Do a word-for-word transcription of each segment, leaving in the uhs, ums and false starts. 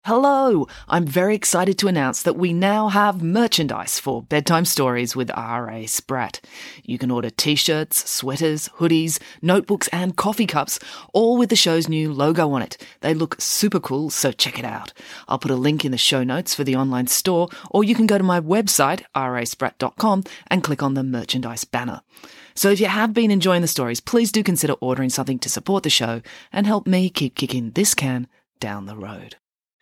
Hello! I'm very excited to announce that we now have merchandise for Bedtime Stories with R A Spratt. You can order t-shirts, sweaters, hoodies, notebooks and coffee cups, all with the show's new logo on it. They look super cool, so check it out. I'll put a link in the show notes for the online store, or you can go to my website, r a spratt dot com, and click on the merchandise banner. So if you have been enjoying the stories, please do consider ordering something to support the show and help me keep kicking this can down the road.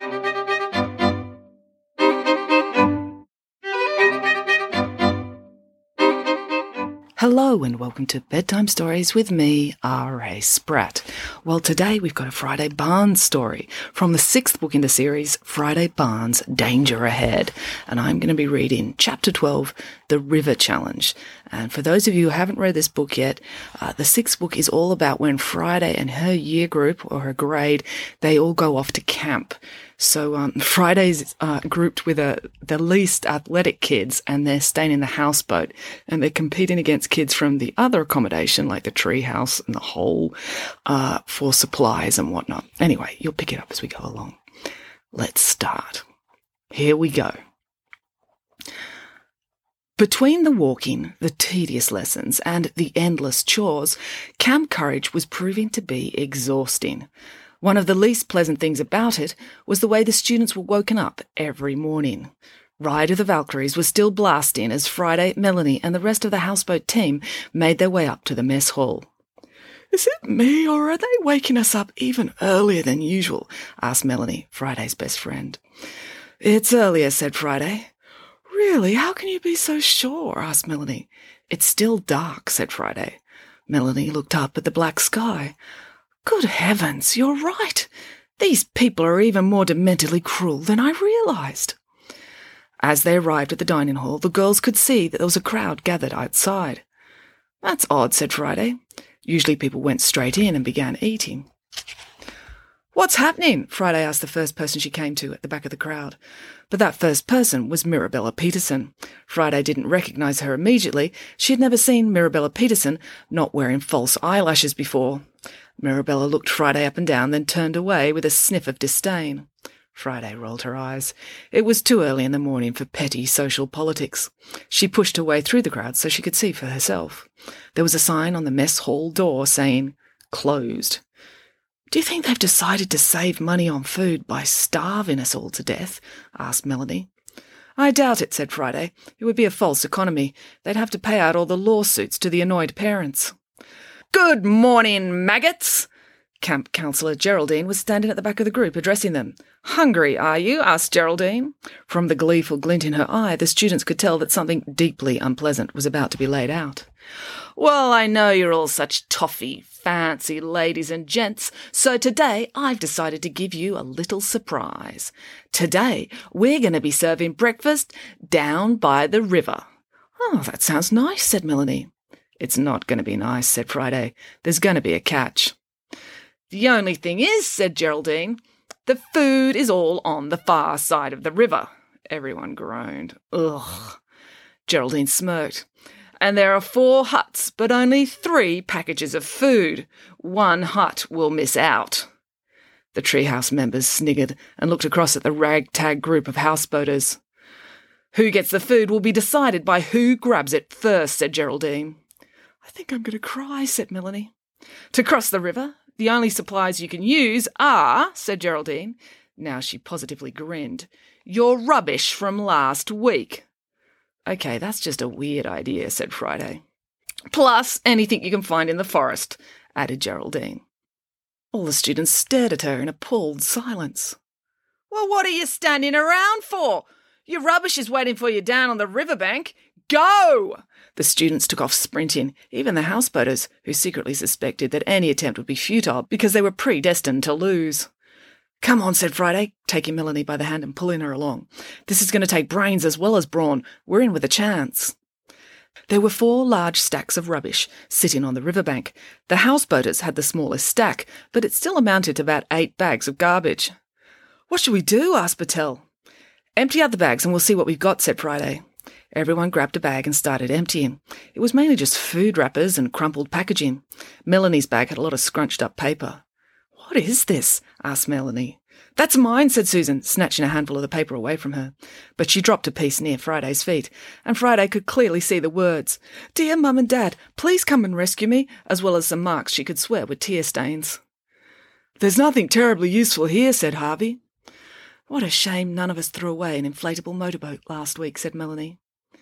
Hello and welcome to Bedtime Stories with me, R A Spratt. Well, today we've got a Friday Barnes story from the sixth book in the series, Friday Barnes, Danger Ahead. And I'm going to be reading Chapter twelve, The River Challenge. And for those of you who haven't read this book yet, uh, the sixth book is all about when Friday and her year group, or her grade, they all go off to camp. So um, Friday's uh, grouped with uh, the least athletic kids, and they're staying in the houseboat, and they're competing against kids from the other accommodation, like the tree house and the hole, uh, for supplies and whatnot. Anyway, you'll pick it up as we go along. Let's start. Here we go. Between the walking, the tedious lessons, and the endless chores, Camp Courage was proving to be exhausting. One of the least pleasant things about it was the way the students were woken up every morning. Ride of the Valkyries was still blasting as Friday, Melanie, and the rest of the houseboat team made their way up to the mess hall. "Is it me, or are they waking us up even earlier than usual?" asked Melanie, Friday's best friend. "It's earlier," said Friday. "Really? How can you be so sure?" asked Melanie. "It's still dark," said Friday. Melanie looked up at the black sky. "Good heavens, you're right. These people are even more dementedly cruel than I realised." As they arrived at the dining hall, the girls could see that there was a crowd gathered outside. "That's odd," said Friday. "Usually people went straight in and began eating." "What's happening?" Friday asked the first person she came to at the back of the crowd. But that first person was Mirabella Peterson. Friday didn't recognise her immediately. She had never seen Mirabella Peterson not wearing false eyelashes before. Mirabella looked Friday up and down, then turned away with a sniff of disdain. Friday rolled her eyes. It was too early in the morning for petty social politics. She pushed her way through the crowd so she could see for herself. There was a sign on the mess hall door saying, "Closed." "Do you think they've decided to save money on food by starving us all to death?" asked Melanie. "I doubt it," said Friday. "It would be a false economy. They'd have to pay out all the lawsuits to the annoyed parents." "Good morning, maggots!" Camp Councillor Geraldine was standing at the back of the group addressing them. "Hungry, are you?" asked Geraldine. From the gleeful glint in her eye, the students could tell that something deeply unpleasant was about to be laid out. "Well, I know you're all such toffee, fancy ladies and gents, so today I've decided to give you a little surprise. Today we're going to be serving breakfast down by the river." "Oh, that sounds nice," said Melanie. "It's not going to be nice," said Friday. "There's going to be a catch." "The only thing is," said Geraldine, "the food is all on the far side of the river." Everyone groaned. "Ugh." Geraldine smirked. "And there are four huts, but only three packages of food. One hut will miss out." The treehouse members sniggered and looked across at the ragtag group of houseboaters. "Who gets the food will be decided by who grabs it first," said Geraldine. "I think I'm going to cry," said Melanie. "To cross the river, the only supplies you can use are," said Geraldine. Now she positively grinned, "your rubbish from last week." "Okay, that's just a weird idea," said Friday. "Plus anything you can find in the forest," added Geraldine. All the students stared at her in appalled silence. "Well, what are you standing around for? Your rubbish is waiting for you down on the riverbank. Go!" The students took off sprinting, even the houseboaters, who secretly suspected that any attempt would be futile because they were predestined to lose. "Come on," said Friday, taking Melanie by the hand and pulling her along. "This is going to take brains as well as brawn. We're in with a chance." There were four large stacks of rubbish sitting on the riverbank. The houseboaters had the smallest stack, but it still amounted to about eight bags of garbage. "What should we do?" asked Patel. "Empty out the bags and we'll see what we've got," said Friday. Everyone grabbed a bag and started emptying. It was mainly just food wrappers and crumpled packaging. Melanie's bag had a lot of scrunched up paper. "What is this?" asked Melanie. "That's mine," said Susan, snatching a handful of the paper away from her. But she dropped a piece near Friday's feet, and Friday could clearly see the words, "Dear Mum and Dad, please come and rescue me," as well as some marks she could swear were tear stains. "There's nothing terribly useful here," said Harvey. "What a shame none of us threw away an inflatable motorboat last week," said Melanie.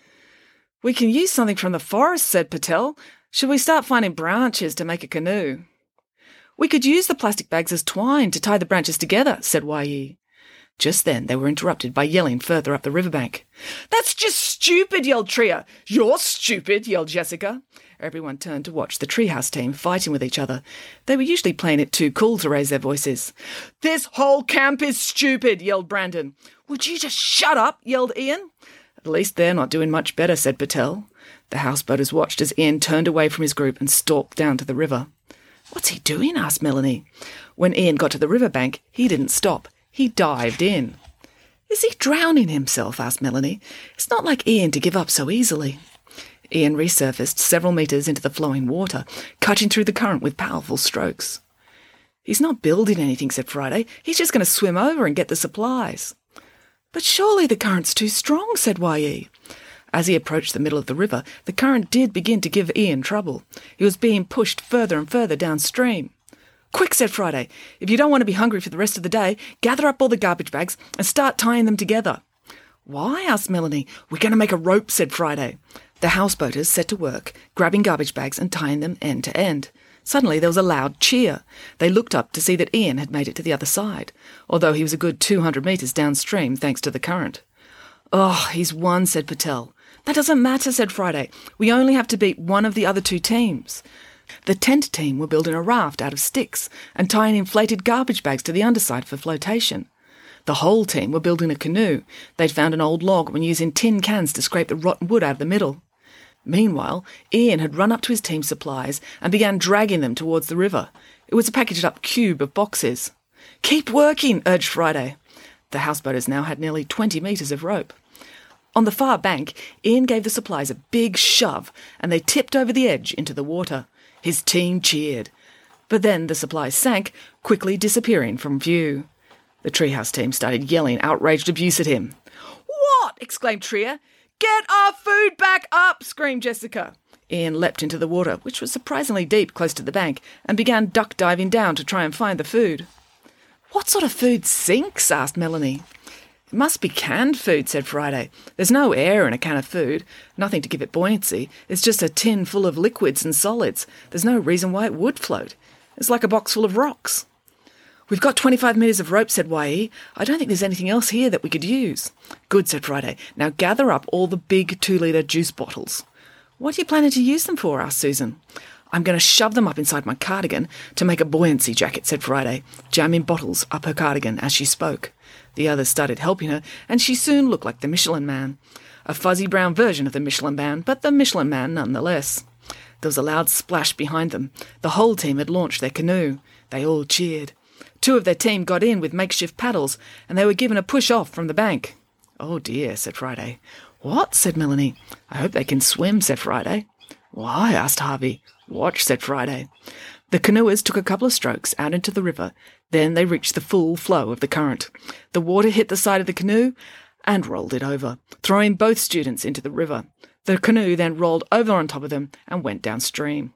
"We can use something from the forest," said Patel. "Should we start finding branches to make a canoe?" "We could use the plastic bags as twine to tie the branches together," said Wai. Just then they were interrupted by yelling further up the riverbank. "That's just stupid," yelled Tria. "You're stupid," yelled Jessica. Everyone turned to watch the treehouse team fighting with each other. They were usually playing it too cool to raise their voices. "This whole camp is stupid," yelled Brandon. "Would you just shut up?" yelled Ian. "At least they're not doing much better," said Patel. The houseboaters watched as Ian turned away from his group and stalked down to the river. "What's he doing?" asked Melanie. When Ian got to the riverbank, he didn't stop. He dived in. "Is he drowning himself?" asked Melanie. "It's not like Ian to give up so easily." Ian resurfaced several metres into the flowing water, cutting through the current with powerful strokes. "He's not building anything," said Friday. "He's just going to swim over and get the supplies." "But surely the current's too strong," said Wai. As he approached the middle of the river, the current did begin to give Ian trouble. He was being pushed further and further downstream. "Quick," said Friday. "If you don't want to be hungry for the rest of the day, gather up all the garbage bags and start tying them together." "Why?" asked Melanie. "We're going to make a rope," said Friday. The houseboaters set to work, grabbing garbage bags and tying them end to end. Suddenly there was a loud cheer. They looked up to see that Ian had made it to the other side, although he was a good two hundred metres downstream thanks to the current. "Oh, he's won," said Patel. "That doesn't matter," said Friday. "We only have to beat one of the other two teams." The tent team were building a raft out of sticks and tying inflated garbage bags to the underside for flotation. The whole team were building a canoe. They'd found an old log and using tin cans to scrape the rotten wood out of the middle. Meanwhile, Ian had run up to his team's supplies and began dragging them towards the river. It was a packaged-up cube of boxes. "Keep working," urged Friday. The houseboaters now had nearly twenty metres of rope. On the far bank, Ian gave the supplies a big shove, and they tipped over the edge into the water. His team cheered. But then the supplies sank, quickly disappearing from view. The treehouse team started yelling outraged abuse at him. "What?" exclaimed Tria. "Get our food back up!" screamed Jessica. Ian leapt into the water, which was surprisingly deep close to the bank, and began duck diving down to try and find the food. "What sort of food sinks?" asked Melanie. "It must be canned food," said Friday. "There's no air in a can of food, nothing to give it buoyancy. It's just a tin full of liquids and solids. There's no reason why it would float. It's like a box full of rocks." "We've got twenty-five metres of rope," said Wai. "I don't think there's anything else here that we could use." "Good," said Friday. "Now gather up all the big two-litre juice bottles." "What are you planning to use them for?" asked Susan. "I'm going to shove them up inside my cardigan to make a buoyancy jacket," said Friday, jamming bottles up her cardigan as she spoke. The others started helping her, and she soon looked like the Michelin Man. A fuzzy brown version of the Michelin Man, but the Michelin Man nonetheless. There was a loud splash behind them. The whole team had launched their canoe. They all cheered. Two of their team got in with makeshift paddles, and they were given a push off from the bank. "Oh dear," said Friday. "What?" said Melanie. "I hope they can swim," said Friday. "Why?" asked Harvey. "Watch," said Friday. The canoers took a couple of strokes out into the river. Then they reached the full flow of the current. The water hit the side of the canoe and rolled it over, throwing both students into the river. The canoe then rolled over on top of them and went downstream.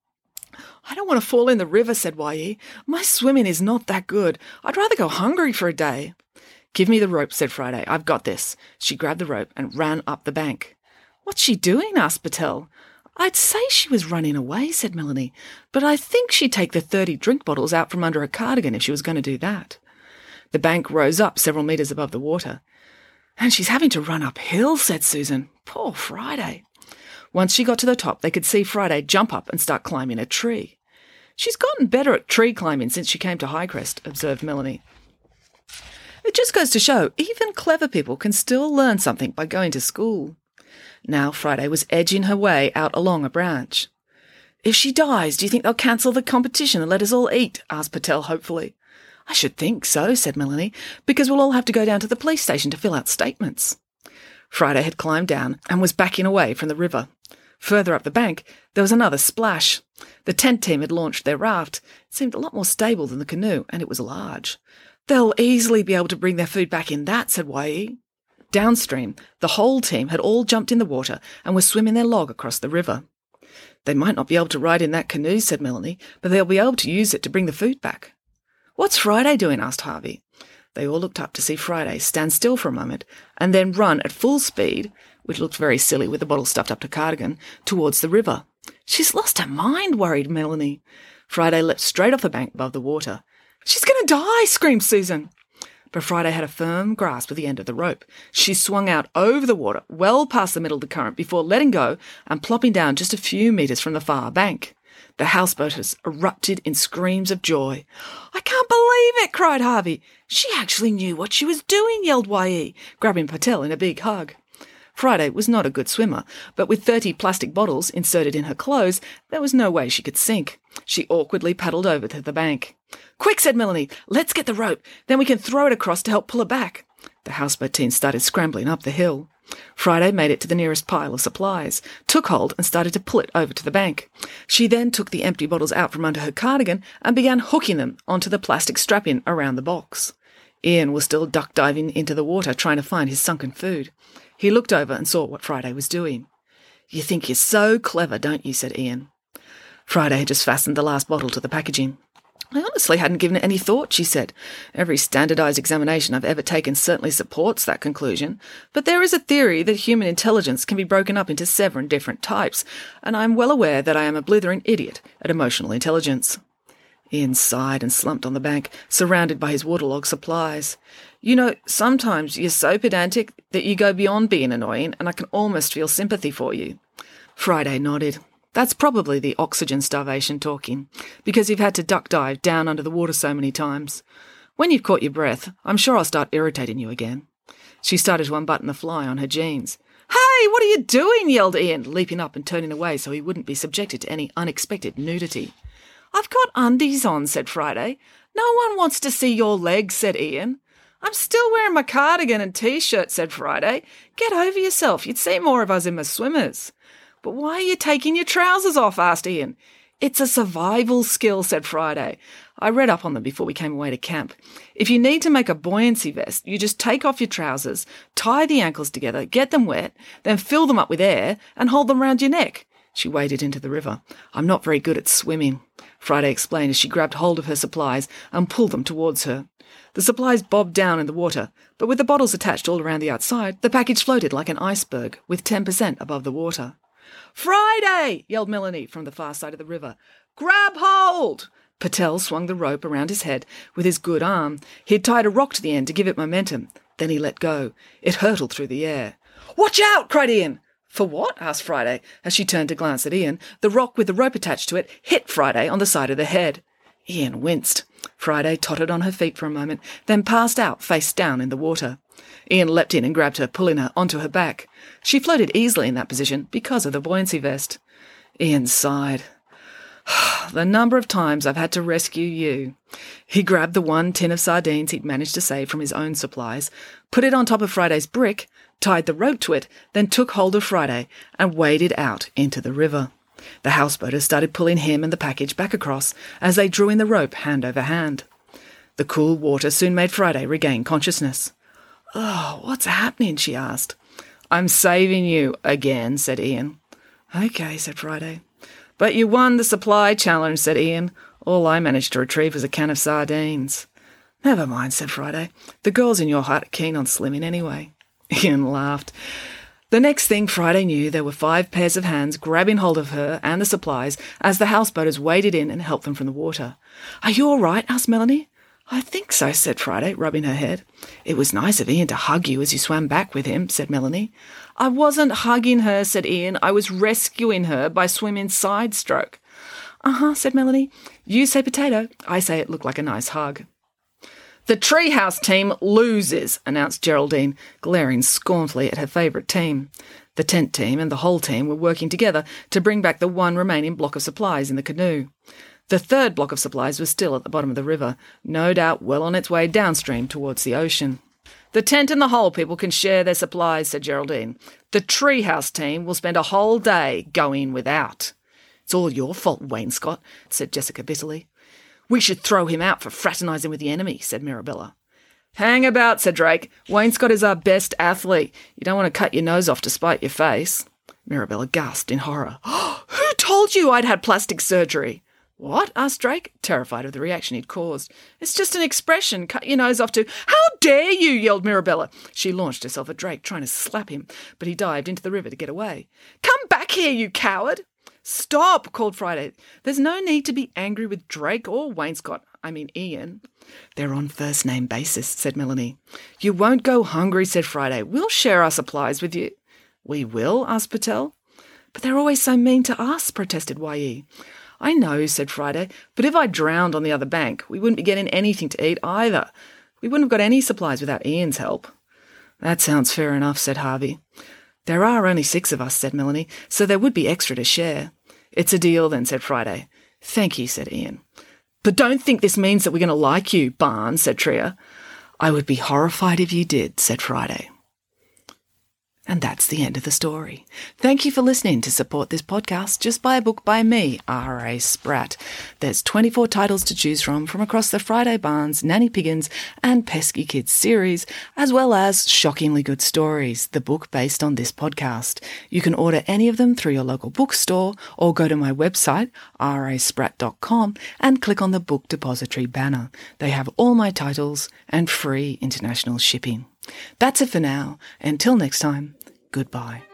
"I don't want to fall in the river," said Wai. "My swimming is not that good. I'd rather go hungry for a day." "Give me the rope," said Friday. "I've got this." She grabbed the rope and ran up the bank. "What's she doing?" asked Patel. "I'd say she was running away," said Melanie, "but I think she'd take the thirty drink bottles out from under her cardigan if she was going to do that." The bank rose up several metres above the water. "And she's having to run uphill," said Susan. "Poor Friday." Once she got to the top, they could see Friday jump up and start climbing a tree. "She's gotten better at tree climbing since she came to Highcrest," observed Melanie. "It just goes to show even clever people can still learn something by going to school." Now Friday was edging her way out along a branch. "If she dies, do you think they'll cancel the competition and let us all eat?" asked Patel hopefully. "I should think so," said Melanie, "because we'll all have to go down to the police station to fill out statements." Friday had climbed down and was backing away from the river. Further up the bank, there was another splash. The tent team had launched their raft. It seemed a lot more stable than the canoe, and it was large. They'll easily be able to bring their food back in that, said Wai. Downstream, the whole team had all jumped in the water and were swimming their log across the river. They might not be able to ride in that canoe, said Melanie, but they'll be able to use it to bring the food back. What's Friday doing? Asked Harvey. They all looked up to see Friday stand still for a moment and then run at full speed, which looked very silly with the bottle stuffed up her cardigan, towards the river. She's lost her mind, worried Melanie. Friday leapt straight off the bank above the water. She's going to die, screamed Susan. But Friday had a firm grasp of the end of the rope. She swung out over the water, well past the middle of the current, before letting go and plopping down just a few metres from the far bank. The houseboaters erupted in screams of joy. I can't believe it, cried Harvey. She actually knew what she was doing, yelled Wai, grabbing Patel in a big hug. Friday was not a good swimmer, but with thirty plastic bottles inserted in her clothes, there was no way she could sink. She awkwardly paddled over to the bank. Quick, said Melanie, let's get the rope, then we can throw it across to help pull it back. The houseboat team started scrambling up the hill. Friday made it to the nearest pile of supplies, took hold and started to pull it over to the bank. She then took the empty bottles out from under her cardigan and began hooking them onto the plastic strapping around the box. Ian was still duck diving into the water trying to find his sunken food. He looked over and saw what Friday was doing. You think you're so clever, don't you? Said Ian. Friday had just fastened the last bottle to the packaging. I honestly hadn't given it any thought, she said. Every standardised examination I've ever taken certainly supports that conclusion, but there is a theory that human intelligence can be broken up into seven different types, and I am well aware that I am a blithering idiot at emotional intelligence. Ian sighed and slumped on the bank, surrounded by his waterlogged supplies. You know, sometimes you're so pedantic that you go beyond being annoying, and I can almost feel sympathy for you. Friday nodded. That's probably the oxygen starvation talking, because you've had to duck dive down under the water so many times. When you've caught your breath, I'm sure I'll start irritating you again. She started to unbutton the fly on her jeans. Hey, what are you doing? Yelled Ian, leaping up and turning away so he wouldn't be subjected to any unexpected nudity. I've got undies on, said Friday. No one wants to see your legs, said Ian. I'm still wearing my cardigan and T-shirt, said Friday. Get over yourself. You'd see more of us in my swimmers. But why are you taking your trousers off? Asked Ian. It's a survival skill, said Friday. I read up on them before we came away to camp. If you need to make a buoyancy vest, you just take off your trousers, tie the ankles together, get them wet, then fill them up with air and hold them round your neck. She waded into the river. I'm not very good at swimming, Friday explained as she grabbed hold of her supplies and pulled them towards her. The supplies bobbed down in the water, but with the bottles attached all around the outside, the package floated like an iceberg, with ten percent above the water. Friday! Yelled Melanie from the far side of the river. Grab hold! Patel swung the rope around his head with his good arm. He had tied a rock to the end to give it momentum. Then he let go. It hurtled through the air. Watch out! Cried Ian. For what? Asked Friday, as she turned to glance at Ian. The rock with the rope attached to it hit Friday on the side of the head. Ian winced. Friday tottered on her feet for a moment, then passed out face down in the water. Ian leapt in and grabbed her, pulling her onto her back. She floated easily in that position because of the buoyancy vest. Ian sighed. The number of times I've had to rescue you. He grabbed the one tin of sardines he'd managed to save from his own supplies, put it on top of Friday's brick, tied the rope to it, then took hold of Friday and waded out into the river. The houseboaters started pulling him and the package back across as they drew in the rope hand over hand. The cool water soon made Friday regain consciousness. Oh, what's happening? She asked. I'm saving you again, said Ian. Okay, said Friday. But you won the supply challenge, said Ian. All I managed to retrieve was a can of sardines. Never mind, said Friday. The girls in your hut are keen on slimming anyway. Ian laughed. The next thing Friday knew, there were five pairs of hands grabbing hold of her and the supplies as the houseboaters waded in and helped them from the water. Are you all right? Asked Melanie. I think so, said Friday, rubbing her head. It was nice of Ian to hug you as you swam back with him, said Melanie. I wasn't hugging her, said Ian. I was rescuing her by swimming side stroke. Uh-huh, said Melanie. You say potato. I say it looked like a nice hug. The Treehouse team loses, announced Geraldine, glaring scornfully at her favourite team. The tent team and the whole team were working together to bring back the one remaining block of supplies in the canoe. The third block of supplies was still at the bottom of the river, no doubt well on its way downstream towards the ocean. The tent and the hole people can share their supplies, said Geraldine. The Treehouse team will spend a whole day going without. It's all your fault, Wainscott, said Jessica bitterly. We should throw him out for fraternising with the enemy, said Mirabella. Hang about, said Drake. Wainscott is our best athlete. You don't want to cut your nose off to spite your face. Mirabella gasped in horror. Who told you I'd had plastic surgery? What? Asked Drake, terrified of the reaction he'd caused. It's just an expression, cut your nose off to... How dare you, yelled Mirabella. She launched herself at Drake, trying to slap him, but he dived into the river to get away. Come back here, you coward! Stop, called Friday. There's no need to be angry with Drake or Wainscott. I mean Ian. They're on first-name basis, said Melanie. You won't go hungry, said Friday. We'll share our supplies with you. We will? Asked Patel. But they're always so mean to us, protested Y E. I know, said Friday, but if I drowned on the other bank, we wouldn't be getting anything to eat either. We wouldn't have got any supplies without Ian's help. That sounds fair enough, said Harvey. There are only six of us, said Melanie, so there would be extra to share. It's a deal then, said Friday. Thank you, said Ian. But don't think this means that we're going to like you, Barnes, said Tria. I would be horrified if you did, said Friday. And that's the end of the story. Thank you for listening. To support this podcast, just buy a book by me, R A Spratt. There's twenty-four titles to choose from from across the Friday Barnes, Nanny Piggins and Pesky Kids series, as well as Shockingly Good Stories, the book based on this podcast. You can order any of them through your local bookstore or go to my website, r a spratt dot com, and click on the Book Depository banner. They have all my titles and free international shipping. That's it for now. Until next time, goodbye.